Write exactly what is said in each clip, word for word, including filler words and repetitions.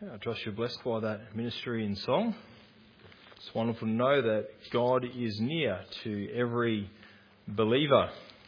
I trust you're blessed by that ministry and song. It's wonderful to know that God is near to every believer.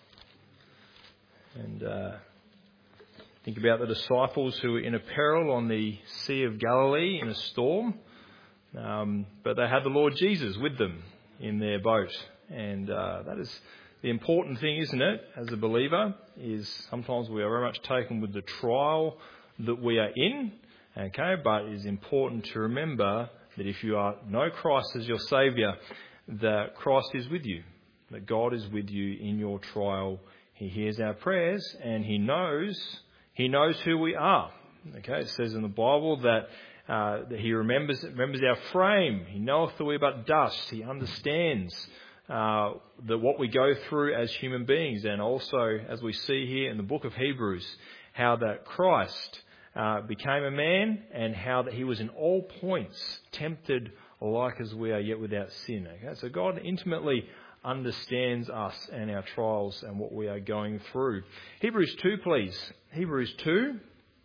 And uh, think about the disciples who were in a peril on the Sea of Galilee in a storm. Um, but they had the Lord Jesus with them in their boat. And uh, that is the important thing, isn't it, as a believer, is sometimes we are very much taken with the trial that we are in. Okay, but it is important to remember that if you are know Christ as your Saviour, that Christ is with you, that God is with you in your trial. He hears our prayers and He knows He knows who we are. Okay, it says in the Bible that uh, that He remembers remembers our frame. He knoweth that we are but dust. He understands uh, that what we go through as human beings, and also as we see here in the book of Hebrews, how that Christ Uh, became a man, and how that he was in all points tempted like as we are, yet without sin. Okay? So God intimately understands us and our trials and what we are going through. Hebrews two, please. Hebrews two.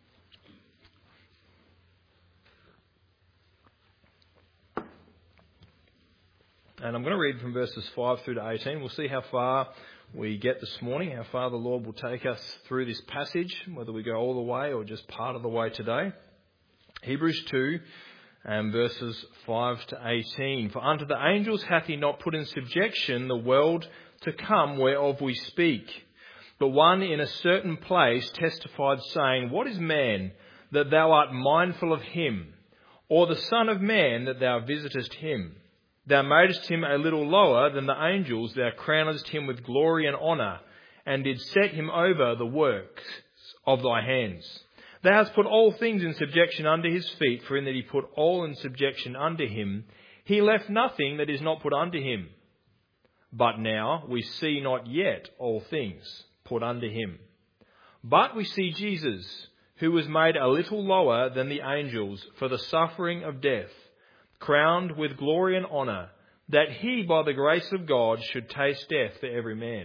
And I'm going to read from verses five through to eighteen. We'll see how far we get this morning, how far the Lord will take us through this passage, whether we go all the way or just part of the way today. Hebrews two and verses five to eighteen. For unto the angels hath he not put in subjection the world to come whereof we speak. But one in a certain place testified, saying, What is man that thou art mindful of him? Or the son of man that thou visitest him? Thou madest him a little lower than the angels. Thou crownedst him with glory and honour, and didst set him over the works of thy hands. Thou hast put all things in subjection under his feet, for in that he put all in subjection under him, he left nothing that is not put under him. But now we see not yet all things put under him. But we see Jesus, who was made a little lower than the angels for the suffering of death, crowned with glory and honour, that he by the grace of God should taste death for every man.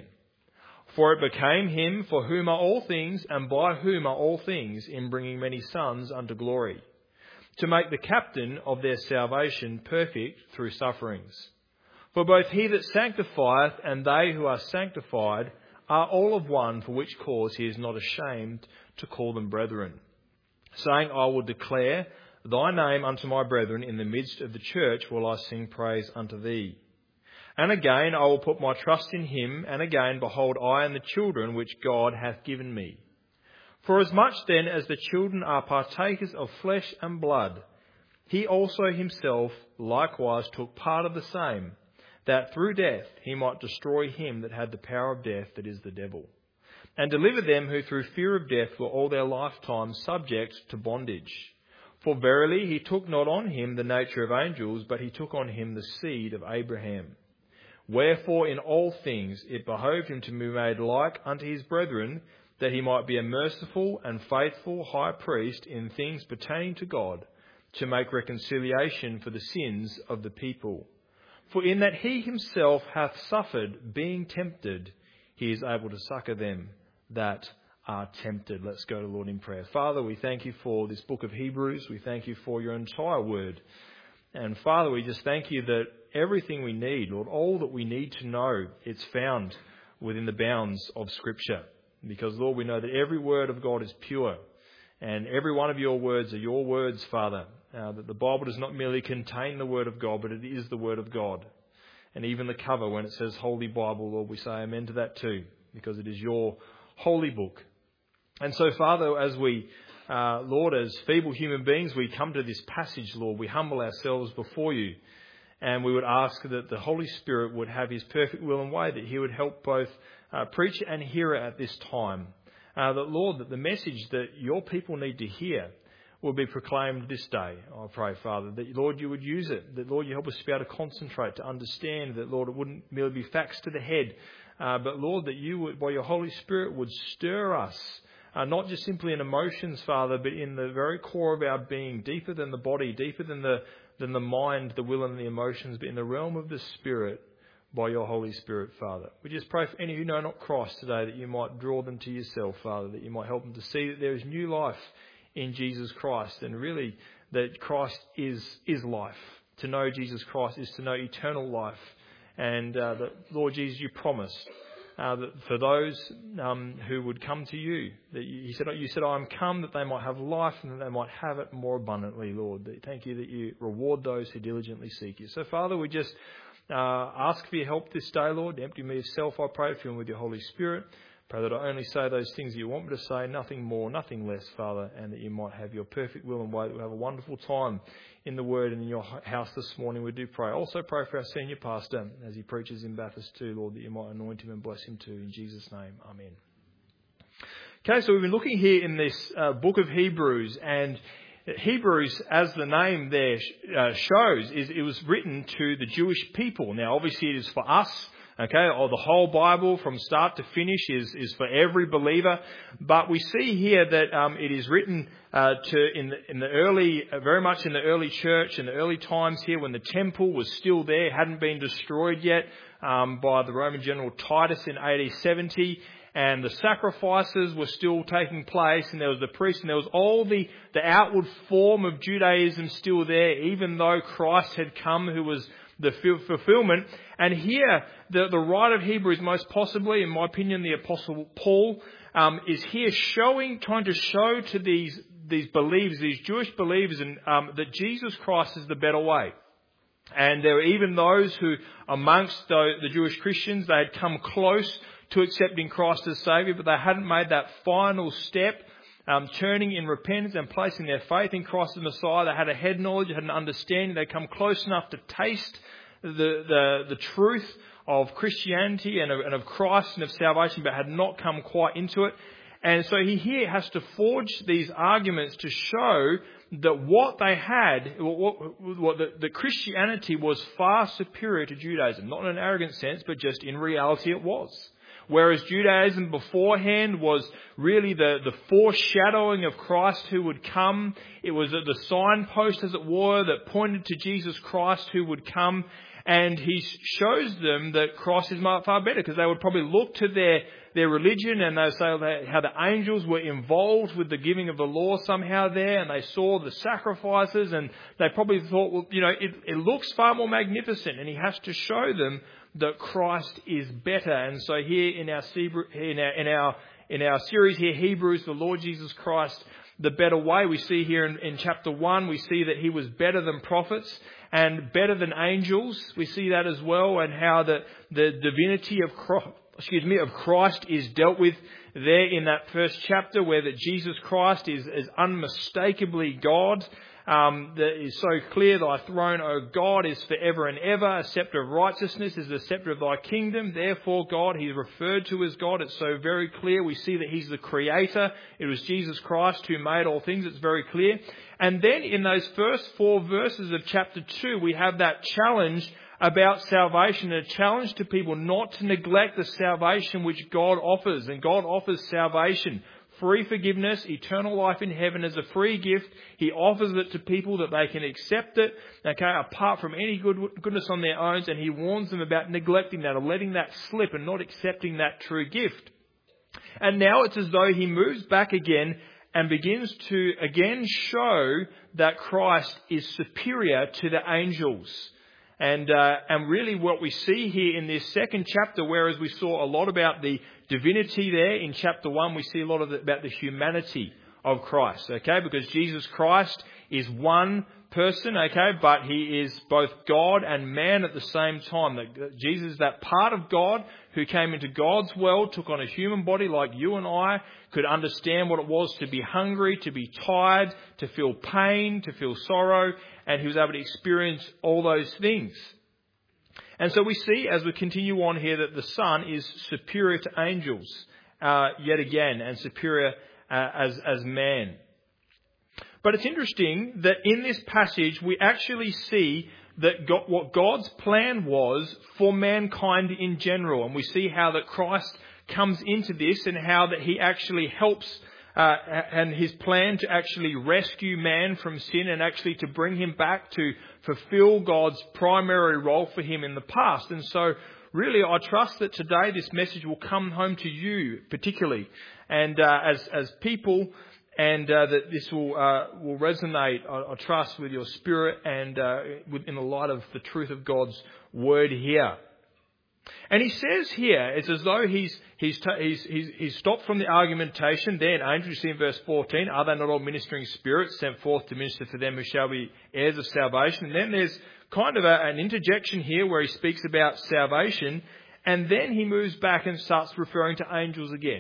For it became him for whom are all things, and by whom are all things, in bringing many sons unto glory, to make the captain of their salvation perfect through sufferings. For both he that sanctifieth and they who are sanctified are all of one, for which cause he is not ashamed to call them brethren, saying, I will declare thy name unto my brethren, in the midst of the church will I sing praise unto thee. And again I will put my trust in him, and again, behold, I and the children which God hath given me. For as much then as the children are partakers of flesh and blood, he also himself likewise took part of the same, that through death he might destroy him that had the power of death, that is the devil, and deliver them who through fear of death were all their lifetime subject to bondage. For verily he took not on him the nature of angels, but he took on him the seed of Abraham. Wherefore in all things it behoved him to be made like unto his brethren, that he might be a merciful and faithful high priest in things pertaining to God, to make reconciliation for the sins of the people. For in that he himself hath suffered, being tempted, he is able to succour them that are tempted. Let's go to the Lord in prayer. Father, we thank you for this book of Hebrews. We thank you for your entire word. And Father, we just thank you that everything we need, Lord, all that we need to know, it's found within the bounds of Scripture. Because, Lord, we know that every word of God is pure. And every one of your words are your words, Father. Uh, that the Bible does not merely contain the word of God, but it is the word of God. And even the cover, when it says Holy Bible, Lord, we say amen to that too. Because it is your holy book. And so, Father, as we, uh, Lord, as feeble human beings, we come to this passage, Lord, we humble ourselves before you, and we would ask that the Holy Spirit would have his perfect will and way, that he would help both uh, preacher and hearer at this time. Uh, that, Lord, that the message that your people need to hear will be proclaimed this day. I pray, Father, that, Lord, you would use it, that, Lord, you help us to be able to concentrate, to understand that, Lord, it wouldn't merely be facts to the head, uh, but, Lord, that you would, by your Holy Spirit, would stir us. Uh, not just simply in emotions, Father, but in the very core of our being, deeper than the body, deeper than the than the mind, the will and the emotions, but in the realm of the Spirit, by your Holy Spirit, Father. We just pray for any who know not Christ today, that you might draw them to yourself, Father, that you might help them to see that there is new life in Jesus Christ, and really that Christ is is life. To know Jesus Christ is to know eternal life. And uh, that, Lord Jesus, you promised uh, that for those um, who would come to you, that you, you said, you said, I am come that they might have life and that they might have it more abundantly, Lord. Thank you that you reward those who diligently seek you. So, Father, we just uh, ask for your help this day, Lord. Empty me of self, I pray, fill me with your Holy Spirit. Pray that I only say those things that you want me to say, nothing more, nothing less, Father, and that you might have your perfect will and way, that we'll have a wonderful time in the Word and in your house this morning. We do pray. Also pray for our senior pastor as he preaches in Bathurst too, Lord, that you might anoint him and bless him too. In Jesus' name, amen. Okay, so we've been looking here in this uh, book of Hebrews, and Hebrews, as the name there uh, shows, is it was written to the Jewish people. Now, obviously it is for us. Okay, or the whole Bible from start to finish is, is for every believer. But we see here that um, it is written uh, to in the, in the early, uh, very much in the early church, in the early times here when the temple was still there, hadn't been destroyed yet um, by the Roman general Titus in A D seventy. And the sacrifices were still taking place, and there was the priest, and there was all the, the outward form of Judaism still there, even though Christ had come, who was the fulfillment. And here, the, the writer of Hebrews, most possibly, in my opinion, the Apostle Paul, um, is here showing, trying to show to these these believers, these Jewish believers, and um, that Jesus Christ is the better way. And there were even those who, amongst the, the Jewish Christians, they had come close to accepting Christ as Saviour, but they hadn't made that final step, Um, turning in repentance and placing their faith in Christ as Messiah. They had a head knowledge, had an understanding. They come close enough to taste the the, the truth of Christianity and of, and of Christ and of salvation, but had not come quite into it. And so he here has to forge these arguments to show that what they had, what, what the, the Christianity was far superior to Judaism. Not in an arrogant sense, but just in reality it was. Whereas Judaism beforehand was really the, the foreshadowing of Christ who would come. It was the signpost, as it were, that pointed to Jesus Christ who would come. And he shows them that Christ is far better, because they would probably look to their, their religion and they say how the angels were involved with the giving of the law somehow there, and they saw the sacrifices, and they probably thought, well, you know, it, it looks far more magnificent. And he has to show them that Christ is better. And so here in our in our in our, in our series here, Hebrews, the Lord Jesus Christ, the better way. We see here in, in chapter one, we see that he was better than prophets and better than angels. We see that as well, and how the the divinity of Christ, excuse me, of Christ is dealt with there in that first chapter, where that Jesus Christ is, is unmistakably God. Um, that is so clear. Thy throne, O God, is forever and ever. A scepter of righteousness is the scepter of thy kingdom. Therefore, God, he's referred to as God. It's so very clear. We see that he's the creator. It was Jesus Christ who made all things. It's very clear. And then in those first four verses of chapter two, we have that challenge about salvation, a challenge to people not to neglect the salvation which God offers. And God offers salvation. Free forgiveness, eternal life in heaven as a free gift. He offers it to people that they can accept it, okay, apart from any good, goodness on their own. And he warns them about neglecting that, or letting that slip and not accepting that true gift. And now it's as though he moves back again and begins to again show that Christ is superior to the angels. And uh, and really what we see here in this second chapter, whereas we saw a lot about the divinity there in chapter one, we see a lot of the, about the humanity of Christ, okay? Because Jesus Christ is one person, okay, but he is both God and man at the same time. That Jesus is that part of God who came into God's world, took on a human body like you and I, could understand what it was to be hungry, to be tired, to feel pain, to feel sorrow, and he was able to experience all those things. And so we see, as we continue on here, that the Son is superior to angels, uh, yet again, and superior uh, as, as man. But it's interesting that in this passage, we actually see that God, what God's plan was for mankind in general. And we see how that Christ comes into this, and how that he actually helps Uh, and his plan to actually rescue man from sin, and actually to bring him back to fulfill God's primary role for him in the past. And so really I trust that today this message will come home to you particularly. And uh, as, as people and uh, that this will uh, will resonate, I, I trust, with your spirit and uh, in the light of the truth of God's word here. And he says here, it's as though he's he's he's he's, he's stopped from the argumentation there in angels. You see in verse fourteen, are they not all ministering spirits sent forth to minister for them who shall be heirs of salvation? And then there's kind of a, an interjection here where he speaks about salvation, and then he moves back and starts referring to angels again.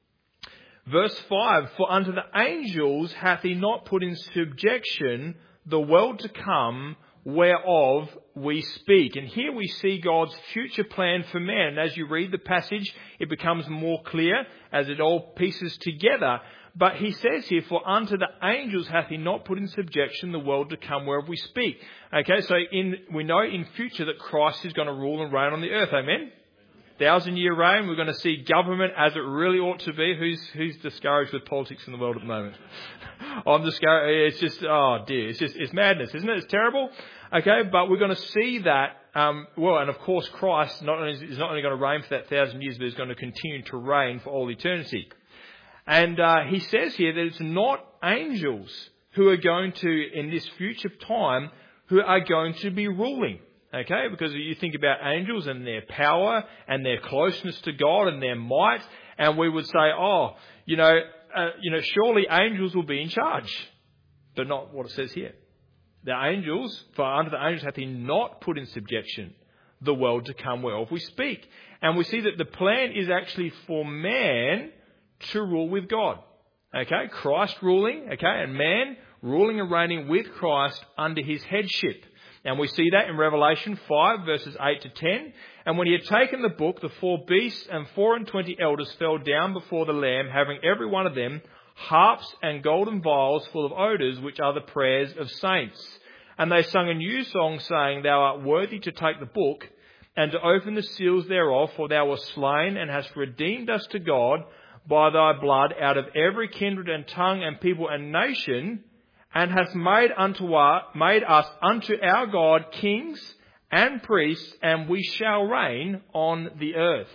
Verse five, for unto the angels hath he not put in subjection the world to come, whereof we speak. And here we see God's future plan for man. And as you read the passage, it becomes more clear as it all pieces together. But he says here, for unto the angels hath he not put in subjection the world to come, whereof we speak. Okay, so in we know in future that Christ is going to rule and reign on the earth. Amen? Thousand year reign, we're going to see government as it really ought to be. Who's who's discouraged with politics in the world at the moment? I'm discouraged. It's just, oh dear, it's just, it's madness, isn't it? It's terrible. Okay, but we're going to see that, um, well, and of course Christ not only, is not only going to reign for that thousand years, but is going to continue to reign for all eternity. And uh, he says here that it's not angels who are going to, in this future time, who are going to be ruling. Okay, because you think about angels and their power and their closeness to God and their might, and we would say, oh, you know, uh, you know, surely angels will be in charge, but not what it says here. The angels, for unto the angels hath he not put in subjection the world to come whereof we speak. And we see that the plan is actually for man to rule with God. Okay, Christ ruling, okay, and man ruling and reigning with Christ under his headship. And we see that in Revelation five, verses eight to ten. And when he had taken the book, the four beasts and four and twenty elders fell down before the Lamb, having every one of them harps and golden vials full of odours, which are the prayers of saints. And they sung a new song, saying, Thou art worthy to take the book and to open the seals thereof, for thou wast slain and hast redeemed us to God by thy blood out of every kindred and tongue and people and nation, and hast made unto our, made us unto our God kings and priests, and we shall reign on the earth.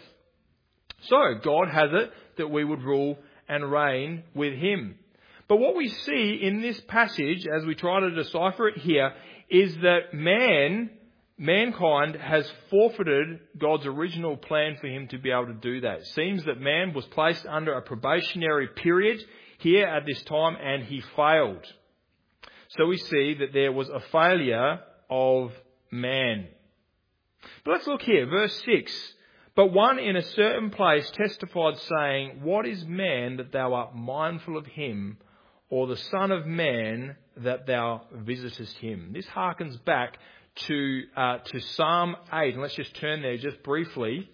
So God has it that we would rule and reign with him. But what we see in this passage, as we try to decipher it here, is that man, mankind has forfeited God's original plan for him to be able to do that. It seems that man was placed under a probationary period here at this time, and he failed. So we see that there was a failure of man. But let's look here, verse six. But one in a certain place testified, saying, What is man that thou art mindful of him, or the Son of Man that thou visitest him? This harkens back to uh, to Psalm eight. And let's just turn there just briefly.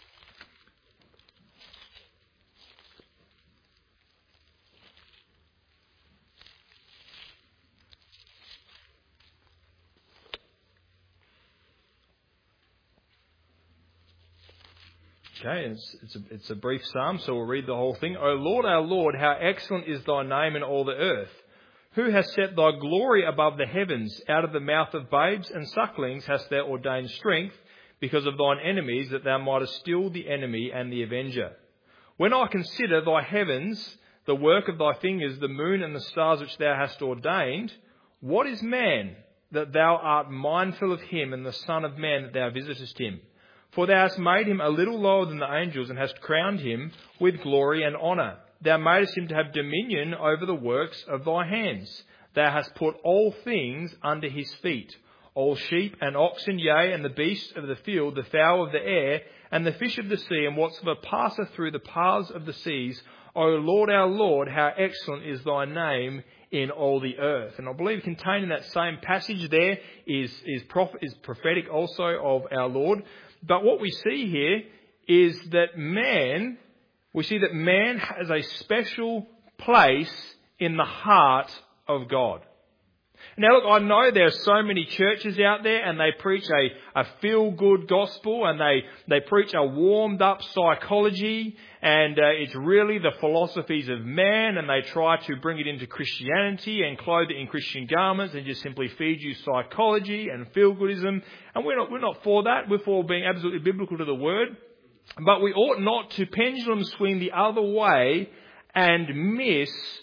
Okay, it's, it's, a, it's a brief psalm, so we'll read the whole thing. O Lord, our Lord, how excellent is thy name in all the earth. Who has set thy glory above the heavens? Out of the mouth of babes and sucklings hast thou ordained strength, because of thine enemies, that thou mightest still the enemy and the avenger. When I consider thy heavens, the work of thy fingers, the moon and the stars which thou hast ordained, what is man that thou art mindful of him, and the Son of Man that thou visitest him? For thou hast made him a little lower than the angels, and hast crowned him with glory and honour. Thou madest him to have dominion over the works of thy hands. Thou hast put all things under his feet, all sheep and oxen, yea, and the beasts of the field, the fowl of the air, and the fish of the sea, and whatsoever passeth through the paths of the seas. O Lord, our Lord, how excellent is thy name in all the earth. And I believe contained in that same passage there is, is, prophet, is prophetic also of our Lord. But what we see here is that man, we see that man has a special place in the heart of God. Now look, I know there are so many churches out there, and they preach a, a feel-good gospel, and they, they preach a warmed-up psychology, and uh, it's really the philosophies of man, and they try to bring it into Christianity and clothe it in Christian garments and just simply feed you psychology and feel-goodism. And we're not, we're not for that. We're for being absolutely biblical to the Word. But we ought not to pendulum swing the other way and miss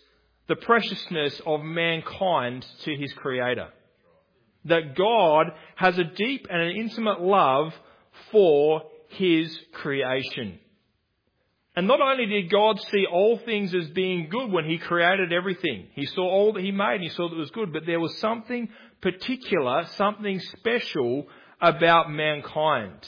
the preciousness of mankind to his Creator. That God has a deep and an intimate love for his creation. And not only did God see all things as being good when he created everything, he saw all that he made and he saw that it was good, but there was something particular, something special about mankind.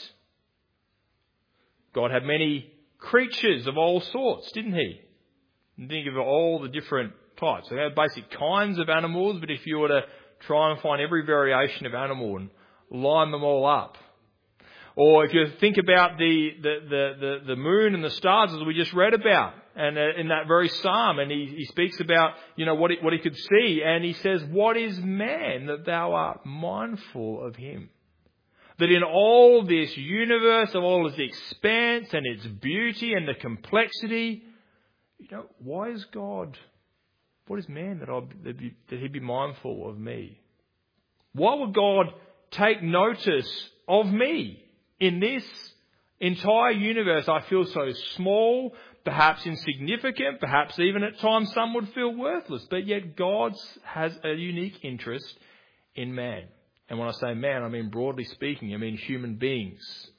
God had many creatures of all sorts, didn't he? Think of all the different types. They had basic kinds of animals, but if you were to try and find every variation of animal and line them all up. Or if you think about the, the, the, the, the moon and the stars, as we just read about, and uh, in that very psalm, and he, he speaks about, you know, what he, what he could see, and he says, "What is man that thou art mindful of him?" That in all this universe, of all its expanse and its beauty and the complexity, you know, why is God, what is man that, I'll, that, be, that he'd be mindful of me? Why would God take notice of me? In this entire universe, I feel so small, perhaps insignificant, perhaps even at times some would feel worthless. But yet God has a unique interest in man. And when I say man, I mean broadly speaking, I mean human beings.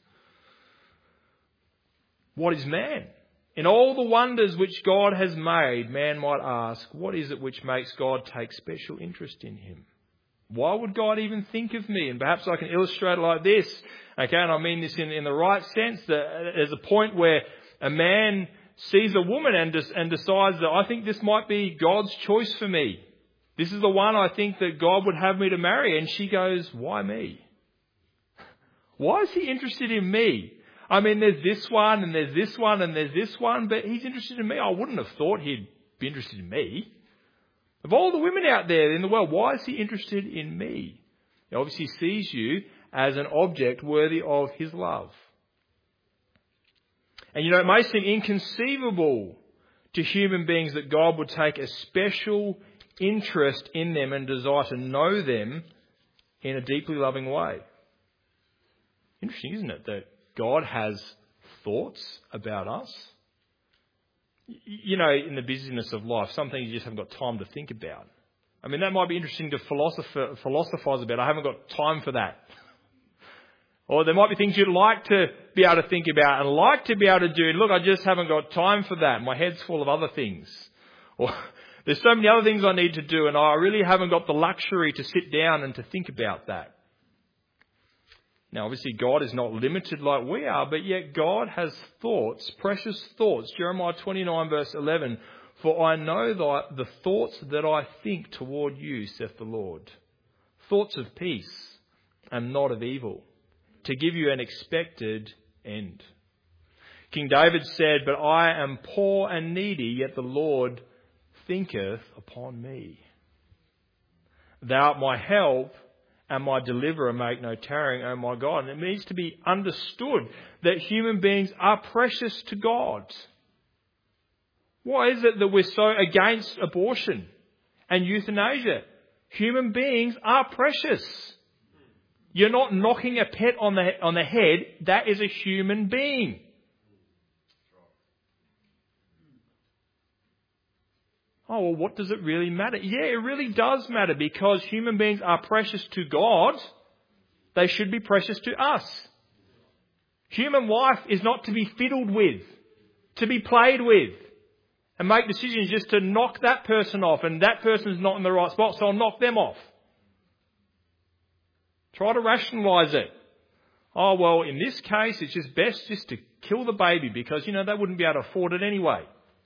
What is man? In all the wonders which God has made, man might ask, what is it which makes God take special interest in him? Why would God even think of me? And perhaps I can illustrate it like this. Okay, and I mean this in, in the right sense. That there's a point where a man sees a woman and, des- and decides that I think this might be God's choice for me. This is the one I think that God would have me to marry. And she goes, why me? Why is he interested in me? I mean, there's this one and there's this one and there's this one, but he's interested in me. I wouldn't have thought he'd be interested in me. Of all the women out there in the world, why is he interested in me? He obviously sees you as an object worthy of his love. And you know, it may seem inconceivable to human beings that God would take a special interest in them and desire to know them in a deeply loving way. Interesting, isn't it, that God has thoughts about us? You know, in the busyness of life, some things you just haven't got time to think about. I mean, that might be interesting to philosoph- philosophize about. I haven't got time for that. Or there might be things you'd like to be able to think about and like to be able to do. Look, I just haven't got time for that. My head's full of other things. Or there's so many other things I need to do and I really haven't got the luxury to sit down and to think about that. Now, obviously, God is not limited like we are, but yet God has thoughts, precious thoughts. Jeremiah twenty-nine, verse eleven, "For I know that the thoughts that I think toward you, saith the Lord, thoughts of peace and not of evil, to give you an expected end." King David said, "But I am poor and needy, yet the Lord thinketh upon me. Thou art my help, and my deliverer, make no tarrying, O my God." And it needs to be understood that human beings are precious to God. Why is it that we're so against abortion and euthanasia? Human beings are precious. You're not knocking a pet on the on the head. That is a human being. Oh, well, what does it really matter? Yeah, it really does matter because human beings are precious to God. They should be precious to us. Human life is not to be fiddled with, to be played with, and make decisions just to knock that person off, and that person's not in the right spot, so I'll knock them off. Try to rationalise it. Oh, well, in this case, it's just best just to kill the baby because, you know, they wouldn't be able to afford it anyway.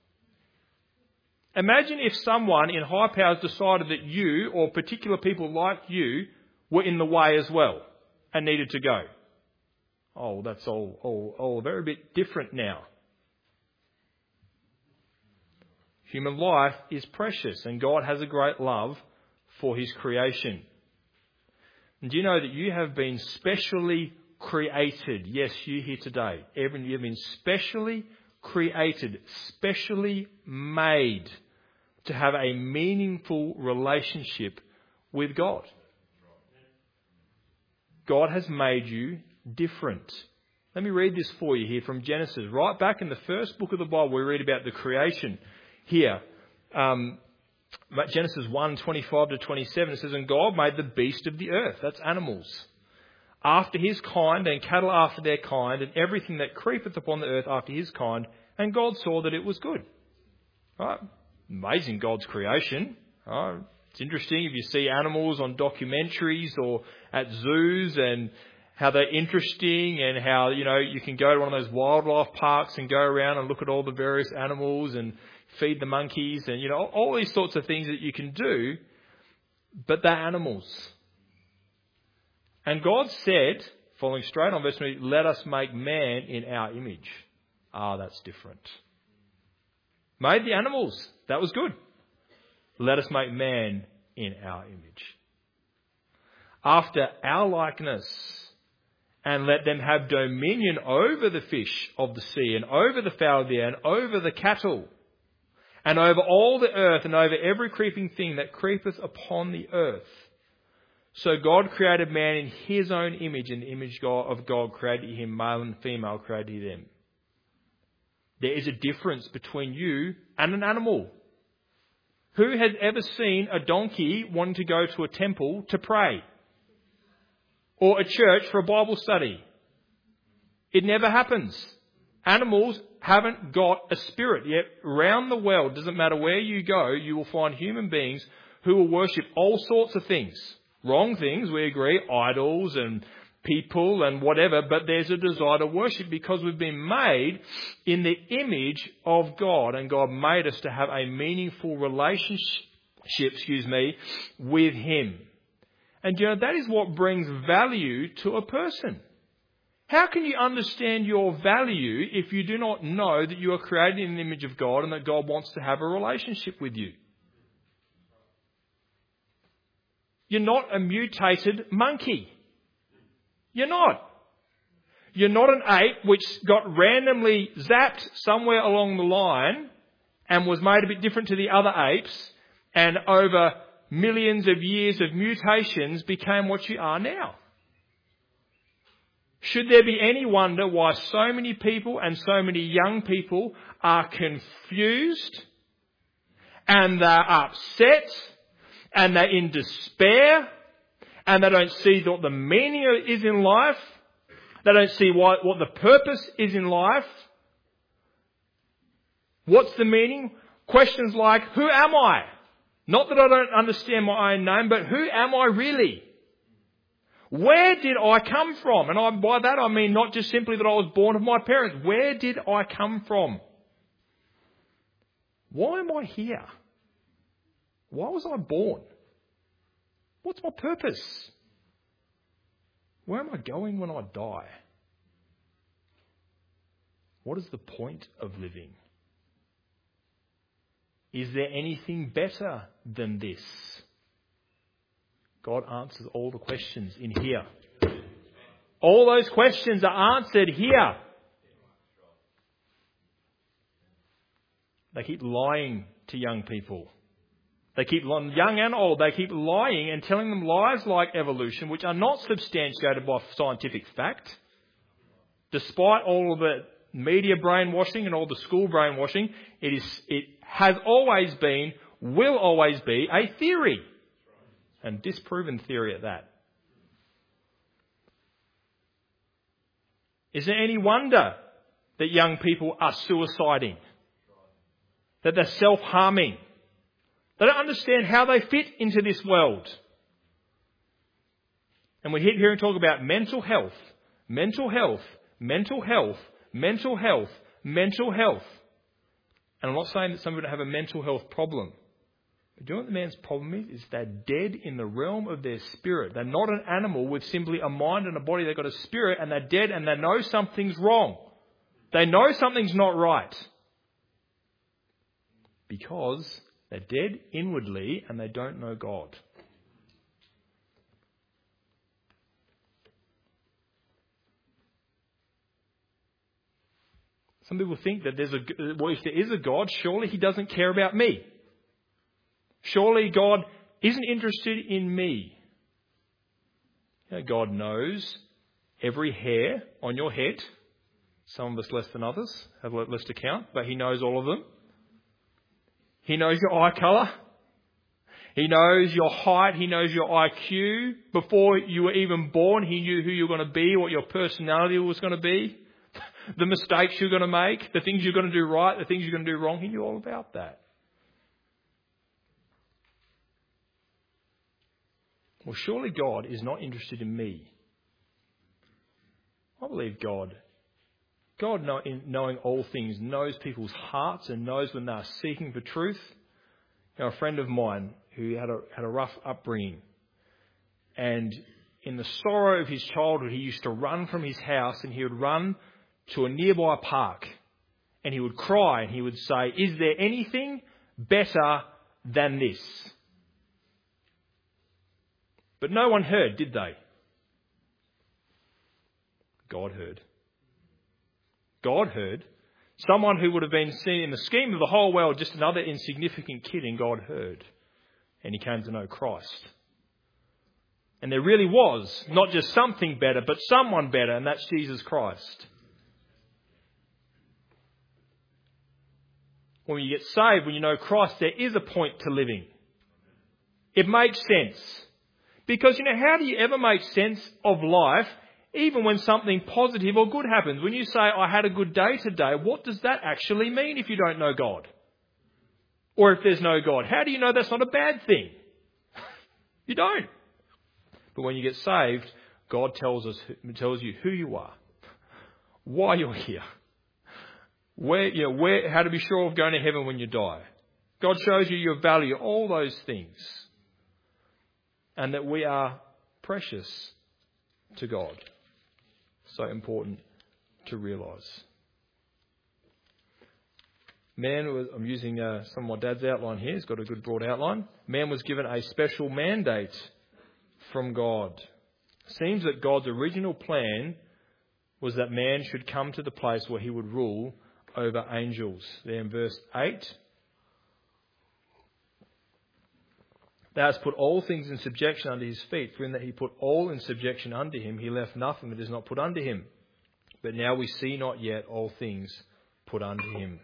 Imagine if someone in high powers decided that you or particular people like you were in the way as well and needed to go. Oh, that's all, all, all very bit different now. Human life is precious and God has a great love for his creation. And do you know that you have been specially created? Yes, you here today. Everyone, you have been specially created, specially made to have a meaningful relationship with God. God has made you different. Let me read this for you here from Genesis. Right back in the first book of the Bible, we read about the creation here. Um, But Genesis one, twenty-five to twenty-seven, it says, and God made the beast of the earth, that's animals, after his kind, and cattle after their kind, and everything that creepeth upon the earth after his kind. And God saw that it was good. Right? Amazing, God's creation. Right? It's interesting if you see animals on documentaries or at zoos and how they're interesting, and how, you know, you can go to one of those wildlife parks and go around and look at all the various animals and feed the monkeys and, you know, all these sorts of things that you can do, but they're animals. And God said, following straight on verse twenty, let us make man in our image. Ah, that's different. Made the animals. That was good. Let us make man in our image, after our likeness, and let them have dominion over the fish of the sea, and over the fowl of the air, and over the cattle, and over all the earth, and over every creeping thing that creepeth upon the earth. So God created man in his own image, in the image of God created him, male and female created he them. There is a difference between you and an animal. Who has ever seen a donkey wanting to go to a temple to pray? Or a church for a Bible study? It never happens. Animals haven't got a spirit. Yet around the world, doesn't matter where you go, you will find human beings who will worship all sorts of things. Wrong things, we agree, idols and people and whatever, but there's a desire to worship because we've been made in the image of God, and God made us to have a meaningful relationship, excuse me, with him. And you know, that is what brings value to a person. How can you understand your value if you do not know that you are created in the image of God and that God wants to have a relationship with you? You're not a mutated monkey. You're not. You're not an ape which got randomly zapped somewhere along the line and was made a bit different to the other apes, and over millions of years of mutations became what you are now. Should there be any wonder why so many people and so many young people are confused and they're upset and they're in despair and they don't see what the meaning is in life? They don't see what, what the purpose is in life. What's the meaning? Questions like, who am I? Not that I don't understand my own name, but who am I really? Where did I come from? And I, by that I mean not just simply that I was born of my parents. Where did I come from? Why am I here? Why was I born? What's my purpose? Where am I going when I die? What is the point of living? Is there anything better than this? God answers all the questions in here. All those questions are answered here. They keep lying to young people. They keep, young and old, they keep lying and telling them lies like evolution, which are not substantiated by scientific fact. Despite all of the media brainwashing and all the school brainwashing, it is, it has always been, will always be a theory. And disproven theory at that. Is there any wonder that young people are suiciding? That they're self-harming? They don't understand how they fit into this world. And we hit here and talk about mental health, mental health, mental health, mental health, mental health. And I'm not saying that some people don't have a mental health problem. But do you know what the man's problem is? Is they're dead in the realm of their spirit. They're not an animal with simply a mind and a body. They've got a spirit and they're dead and they know something's wrong. They know something's not right. Because they're dead inwardly and they don't know God. Some people think that there's a, well, if there is a God, surely he doesn't care about me. Surely God isn't interested in me. You know, God knows every hair on your head. Some of us less than others have less to count, but he knows all of them. He knows your eye colour. He knows your height. He knows your I Q. Before you were even born, He knew who you're going to be, what your personality was going to be, the mistakes you're going to make, the things you're going to do right, the things you're going to do wrong. He knew all about that. Well, surely God is not interested in me. I believe God. God, know, in knowing all things, knows people's hearts and knows when they're seeking for truth. You know, a friend of mine who had a had a rough upbringing, and in the sorrow of his childhood, he used to run from his house and he would run to a nearby park, and he would cry and he would say, "Is there anything better than this?" But no one heard, did they? God heard. God heard. Someone who would have been seen in the scheme of the whole world, just another insignificant kid, and God heard. And he came to know Christ. And there really was not just something better, but someone better, and that's Jesus Christ. When you get saved, when you know Christ, there is a point to living. It makes sense. Because, you know, how do you ever make sense of life even when something positive or good happens? When you say, "I had a good day today," what does that actually mean if you don't know God? Or if there's no God? How do you know that's not a bad thing? You don't. But when you get saved, God tells us, tells you who you are, why you're here, where, you know, where, how to be sure of going to heaven when you die. God shows you your value, all those things. And that we are precious to God. So important to realise. Man was, I'm using uh, some of my dad's outline here. He's got a good broad outline. Man was given a special mandate from God. It seems that God's original plan was that man should come to the place where he would rule over angels. There in verse eight. Thou hast put all things in subjection under his feet, for in that he put all in subjection under him, he left nothing that is not put under him. But now we see not yet all things put under him.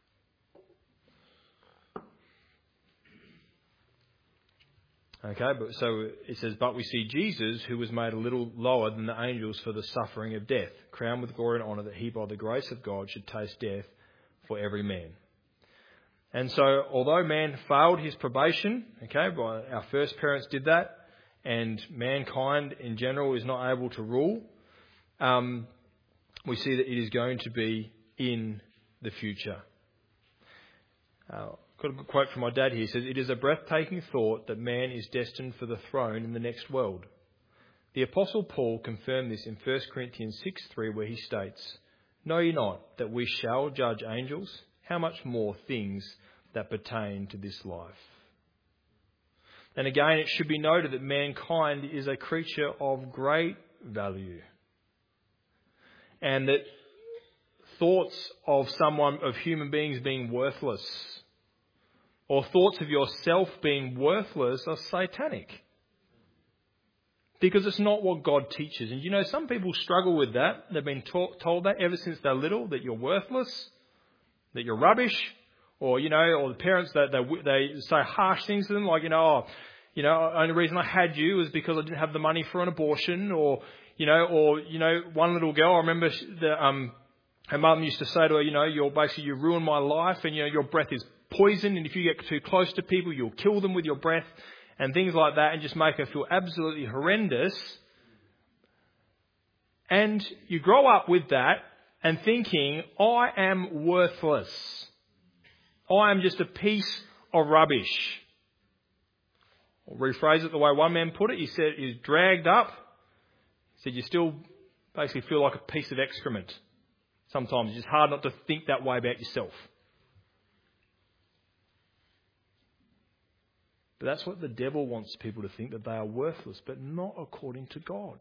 Okay, but so it says, but we see Jesus, who was made a little lower than the angels for the suffering of death, crowned with glory and honour, that he by the grace of God should taste death for every man. And so, although man failed his probation, okay, by our first parents did that, and mankind in general is not able to rule, um, we see that it is going to be in the future. Uh, got a good quote from my dad here. He says, "It is a breathtaking thought that man is destined for the throne in the next world." The Apostle Paul confirmed this in First Corinthians six three, where he states, "Know ye not that we shall judge angels? How much more things that pertain to this life?" And again, it should be noted that mankind is a creature of great value. And that thoughts of someone, of human beings being worthless, or thoughts of yourself being worthless, are satanic. Because it's not what God teaches. And you know, some people struggle with that. They've been taught, told that ever since they're little, that you're worthless, that you're rubbish, or, you know, or the parents, that they, they, they say harsh things to them, like, you know, oh, you know, only reason I had you was because I didn't have the money for an abortion, or, you know, or, you know, one little girl, I remember the, um, her mum used to say to her, you know, you're basically, you ruined my life, and, you know, your breath is poison, and if you get too close to people, you'll kill them with your breath, and things like that, and just make her feel absolutely horrendous. And you grow up with that and thinking, I am worthless. I am just a piece of rubbish. I'll rephrase it the way one man put it. He said, he's dragged up. He said, you still basically feel like a piece of excrement. Sometimes it's just hard not to think that way about yourself. But that's what the devil wants people to think, that they are worthless, but not according to God.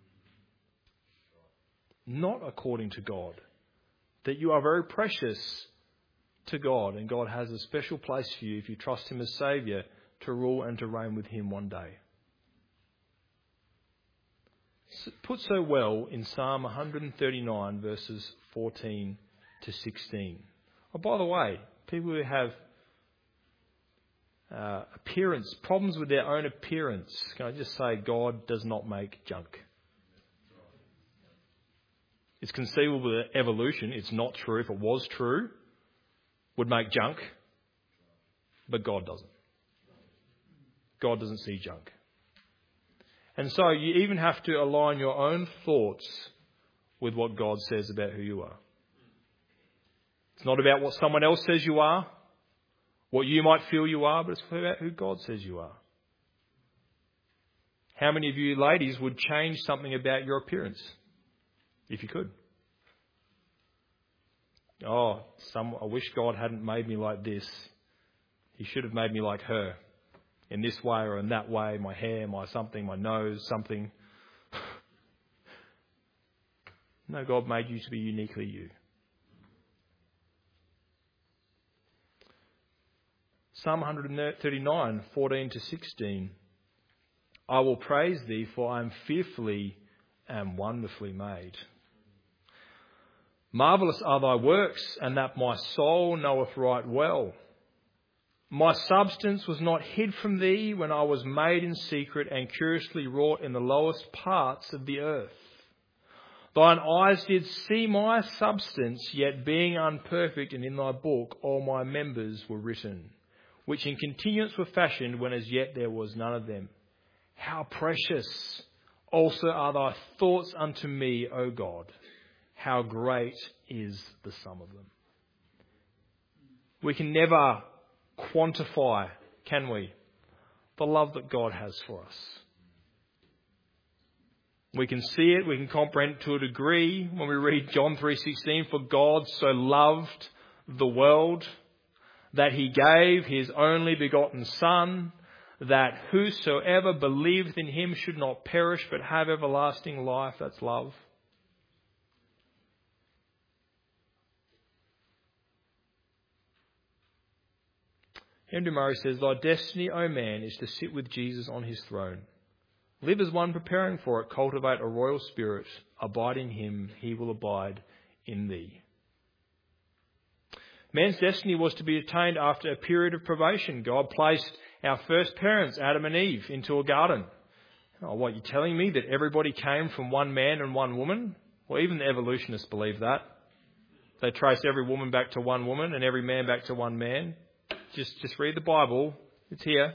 Not according to God. That you are very precious to God, and God has a special place for you if you trust him as Saviour to rule and to reign with him one day. Put so well in Psalm one thirty-nine verses fourteen to sixteen. Oh, by the way, people who have Uh, appearance, problems with their own appearance. Can I just say God does not make junk? It's conceivable that evolution, it's not true. If it was true, would make junk. But God doesn't. God doesn't see junk. And so you even have to align your own thoughts with what God says about who you are. It's not about what someone else says you are, what you might feel you are, but it's about who God says you are. How many of you ladies would change something about your appearance if you could? Oh, some, I wish God hadn't made me like this. He should have made me like her. In this way or in that way, my hair, my something, my nose, something. No, God made you to be uniquely you. Psalm one thirty-nine, fourteen to sixteen. I will praise thee, for I am fearfully and wonderfully made. Marvellous are thy works, and that my soul knoweth right well. My substance was not hid from thee when I was made in secret and curiously wrought in the lowest parts of the earth. Thine eyes did see my substance, yet being unperfect, and in thy book all my members were written, which in continuance were fashioned when as yet there was none of them. How precious also are thy thoughts unto me, O God. How great is the sum of them. We can never quantify, can we, the love that God has for us. We can see it, we can comprehend it to a degree when we read John three sixteen, for God so loved the world that he gave his only begotten Son, that whosoever believeth in him should not perish but have everlasting life. That's love. Andrew Murray says, thy destiny, O man, is to sit with Jesus on his throne. Live as one preparing for it. Cultivate a royal spirit. Abide in him. He will abide in thee. Man's destiny was to be attained after a period of probation. God placed our first parents, Adam and Eve, into a garden. Oh, what, you're telling me that everybody came from one man and one woman? Well, even the evolutionists believe that. They trace every woman back to one woman and every man back to one man. Just, just read the Bible. It's here.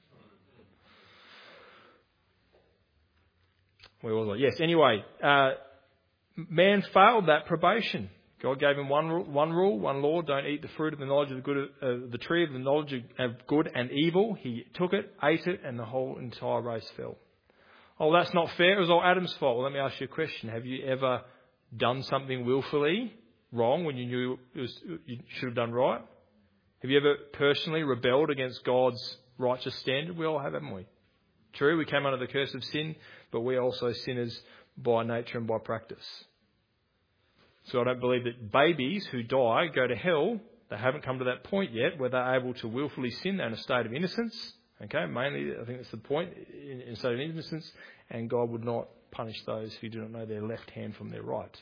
Where was I? Yes, anyway, uh, man failed that probation. God gave him one rule, one rule, one law: don't eat the fruit of the knowledge of the good, uh, the tree of the knowledge of good and evil. He took it, ate it, and the whole entire race fell. Oh, that's not fair. It was all Adam's fault. Well, let me ask you a question: have you ever done something willfully wrong when you knew it was, you should have done right? Have you ever personally rebelled against God's righteous standard? We all have, haven't we? True, we came under the curse of sin, but we're also sinners by nature and by practice. So I don't believe that babies who die go to hell. They haven't come to that point yet where they're able to willfully sin. They're in a state of innocence. Okay, mainly I think that's the point, in, in a state of innocence, and God would not punish those who do not know their left hand from their right.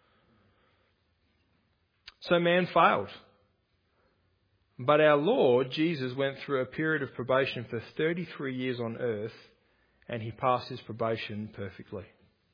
So man failed. But our Lord Jesus went through a period of probation for thirty-three years on earth, and he passed his probation perfectly.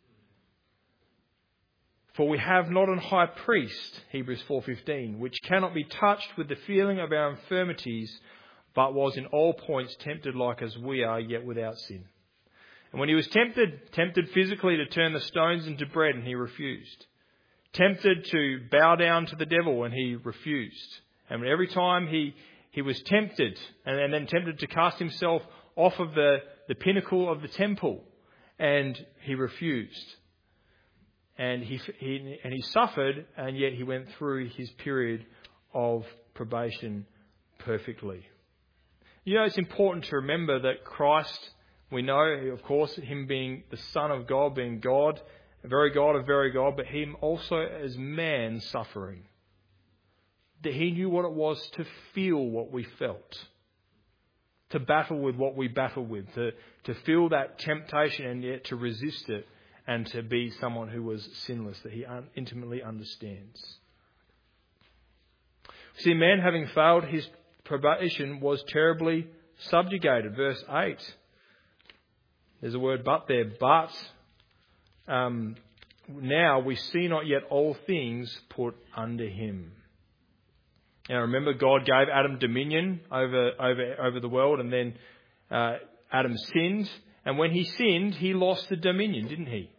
For we have not an high priest, Hebrews four fifteen, which cannot be touched with the feeling of our infirmities, but was in all points tempted like as we are, yet without sin. And when he was tempted, tempted physically to turn the stones into bread, and he refused. Tempted to bow down to the devil, and he refused. And every time he, he was tempted, and, and then tempted to cast himself off of the, the pinnacle of the temple, and he refused. And he, he and he suffered, and yet he went through his period of probation perfectly. You know, it's important to remember that Christ, we know, of course, him being the Son of God, being God, a very God, a very God, but him also as man suffering. That he knew what it was to feel what we felt, to battle with what we battle with, to, to feel that temptation and yet to resist it, and to be someone who was sinless, that he un- intimately understands. See, man having failed his probation was terribly subjugated. Verse eight. There's a word but there. But um, now we see not yet all things put under him. Now remember, God gave Adam dominion over over over the world, and then uh, Adam sinned. And when he sinned, he lost the dominion, didn't he?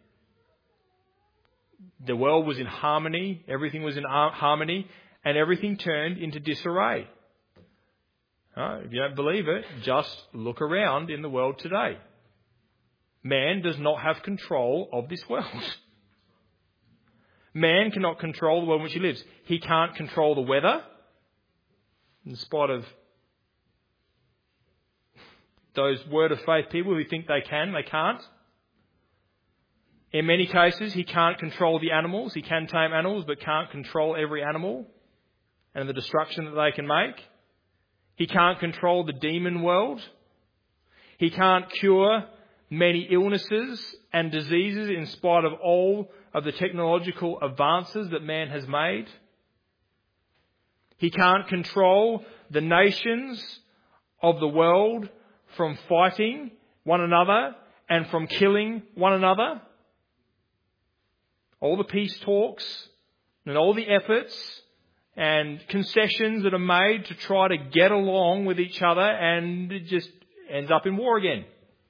The world was in harmony, everything was in harmony, and everything turned into disarray. Uh, if you don't believe it, just look around in the world today. Man does not have control of this world. Man cannot control the world in which he lives. He can't control the weather. In spite of those word of faith people who think they can, they can't. In many cases, he can't control the animals. He can tame animals, but can't control every animal and the destruction that they can make. He can't control the demon world. He can't cure many illnesses and diseases in spite of all of the technological advances that man has made. He can't control the nations of the world from fighting one another and from killing one another. All the peace talks and all the efforts and concessions that are made to try to get along with each other, and it just ends up in war again.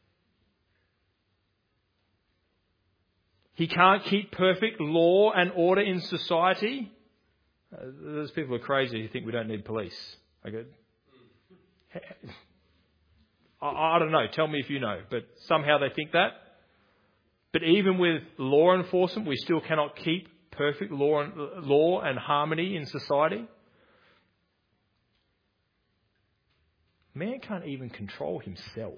He can't keep perfect law and order in society. Uh, those people are crazy who think we don't need police. Okay. I, I don't know. Tell me if you know. But somehow they think that. But even with law enforcement, we still cannot keep perfect law and, law and harmony in society. Man can't even control himself.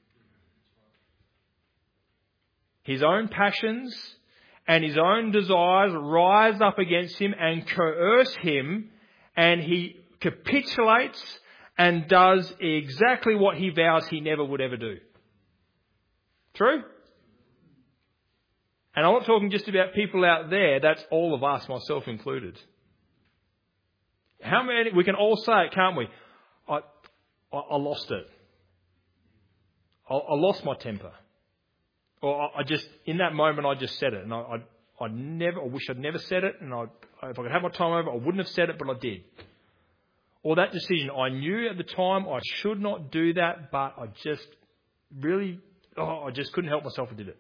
His own passions and his own desires rise up against him and coerce him, and he capitulates and does exactly what he vows he never would ever do. True? And I'm not talking just about people out there, that's all of us, myself included. How many, we can all say it, can't we? I, I, I lost it. I, I lost my temper. Or I just, in that moment, I just said it, and I, I, I never, I wish I'd never said it, and I, if I could have my time over, I wouldn't have said it, but I did. Or that decision, I knew at the time I should not do that, but I just really, oh, I just couldn't help myself and did it.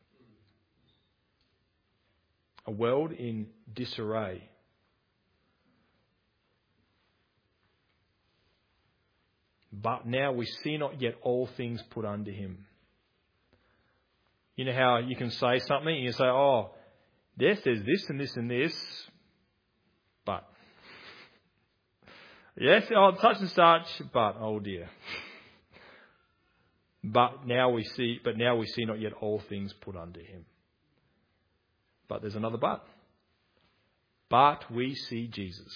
A world in disarray. But now we see not yet all things put under him. You know how you can say something and you say, oh, there says this and this and this, but. Yes, oh, such and such, but, oh dear. But now we see, but now we see not yet all things put under him. But there's another but. But we see Jesus.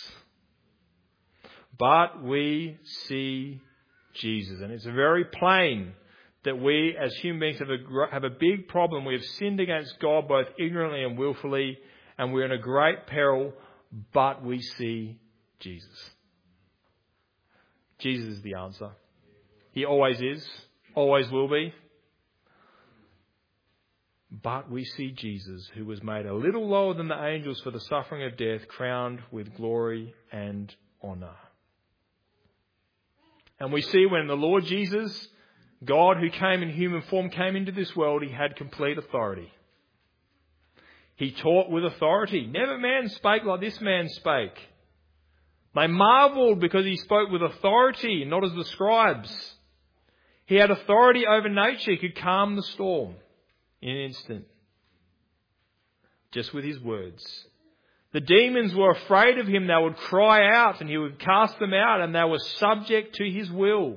But we see Jesus. And it's very plain that we as human beings have a, have a big problem. We have sinned against God both ignorantly and willfully, and we're in a great peril, but we see Jesus. Jesus is the answer. He always is, always will be. But we see Jesus, who was made a little lower than the angels for the suffering of death, crowned with glory and honour. And we see when the Lord Jesus, God who came in human form, came into this world, he had complete authority. He taught with authority. Never man spake like this man spake. They marvelled because he spoke with authority, not as the scribes. He had authority over nature. He could calm the storm in an instant, just with his words. The demons were afraid of him. They would cry out and he would cast them out, and they were subject to his will.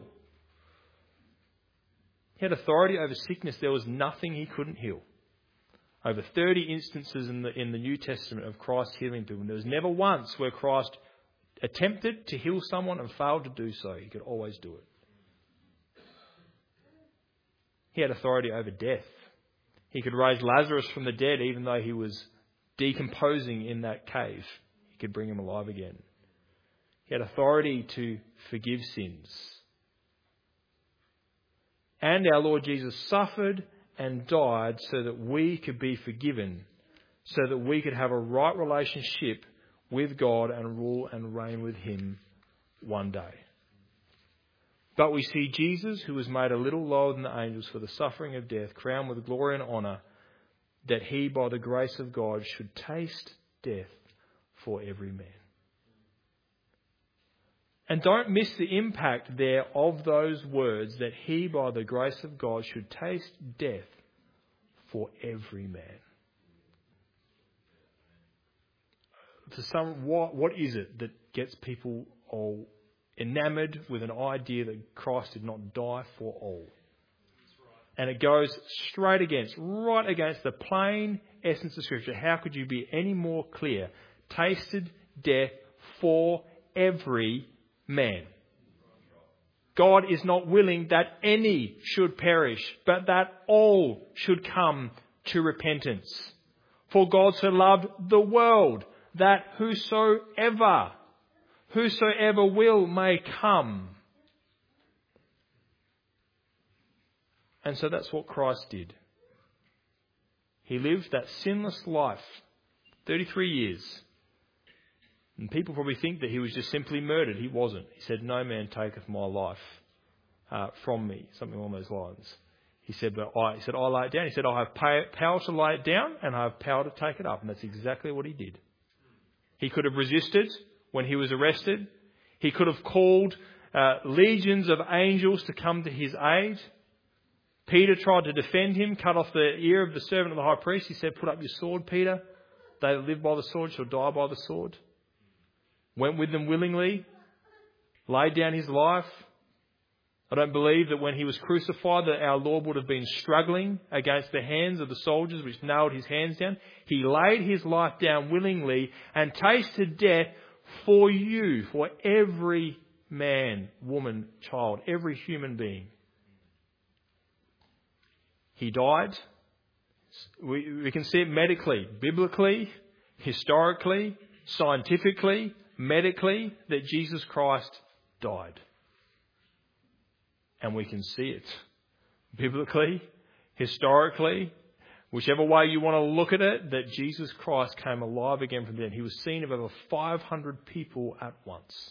He had authority over sickness. There was nothing he couldn't heal. Over thirty instances in the, in the New Testament of Christ healing people. There was never once where Christ attempted to heal someone and failed to do so. He could always do it. He had authority over death. He could raise Lazarus from the dead even though he was decomposing in that cave. He could bring him alive again. He had authority to forgive sins. And our Lord Jesus suffered and died so that we could be forgiven, so that we could have a right relationship with God and rule and reign with him one day. But we see Jesus, who was made a little lower than the angels for the suffering of death, crowned with glory and honour, that he, by the grace of God, should taste death for every man. And don't miss the impact there of those words, that he, by the grace of God, should taste death for every man. To some, what, what is it that gets people all enamoured with an idea that Christ did not die for all? And it goes straight against, right against the plain essence of Scripture. How could you be any more clear? Tasted death for every man. God is not willing that any should perish, but that all should come to repentance. For God so loved the world, that whosoever, whosoever will may come. And so that's what Christ did. He lived that sinless life, thirty-three years. And people probably think that he was just simply murdered. He wasn't. He said, "No man taketh my life uh, from me," something along those lines. He said, "But I," he said, "I lay it down." He said, "I have power to lay it down, and I have power to take it up." And that's exactly what he did. He could have resisted when he was arrested. He could have called uh, legions of angels to come to his aid. Peter tried to defend him, cut off the ear of the servant of the high priest. He said, "Put up your sword, Peter. They that live by the sword shall die by the sword." Went with them willingly, laid down his life. I don't believe that when he was crucified that our Lord would have been struggling against the hands of the soldiers which nailed his hands down. He laid his life down willingly and tasted death for you, for every man, woman, child, every human being. He died. We, we can see it medically, biblically, historically, scientifically, medically, that Jesus Christ died. And we can see it biblically, historically, whichever way you want to look at it, that Jesus Christ came alive again from the dead. He was seen of over five hundred people at once.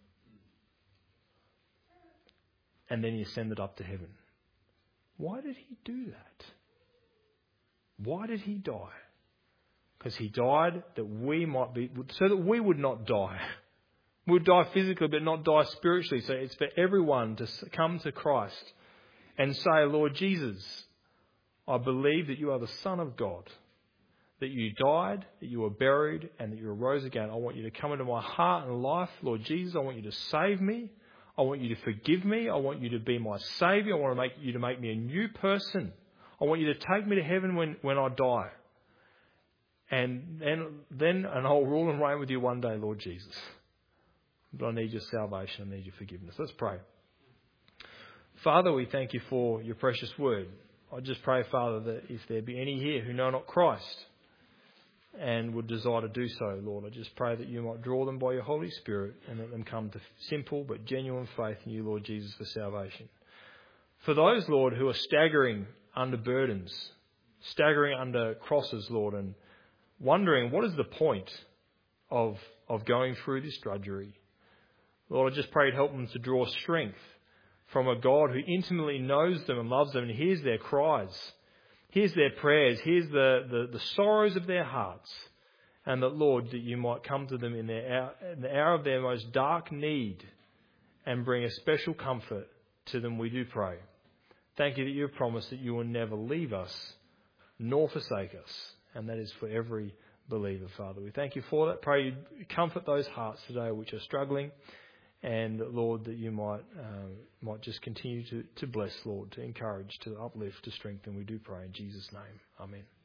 And then he ascended up to heaven. Why did he do that? Why did he die? Because he died that we might be, so that we would not die. We would die physically, but not die spiritually. So it's for everyone to come to Christ and say, "Lord Jesus, I believe that you are the Son of God, that you died, that you were buried, and that you arose again. I want you to come into my heart and life. Lord Jesus, I want you to save me. I want you to forgive me. I want you to be my Saviour. I want to make you to make me a new person. I want you to take me to heaven when, when I die. And then, then and I'll rule and reign with you one day, Lord Jesus. But I need your salvation. I need your forgiveness." Let's pray. Father, we thank you for your precious word. I just pray, Father, that if there be any here who know not Christ and would desire to do so, Lord, I just pray that you might draw them by your Holy Spirit and let them come to simple but genuine faith in you, Lord Jesus, for salvation. For those, Lord, who are staggering under burdens, staggering under crosses, Lord, and wondering what is the point of, of going through this drudgery, Lord, I just pray to help them to draw strength from a God who intimately knows them and loves them and hears their cries, hears their prayers, hears the, the, the sorrows of their hearts. And that, Lord, that you might come to them in, their hour, in the hour of their most dark need and bring a special comfort to them, we do pray. Thank you that you have promised that you will never leave us nor forsake us. And that is for every believer, Father. We thank you for that. Pray you comfort those hearts today which are struggling. And, Lord, that you might um, might just continue to, to bless, Lord, to encourage, to uplift, to strengthen. We do pray in Jesus' name. Amen.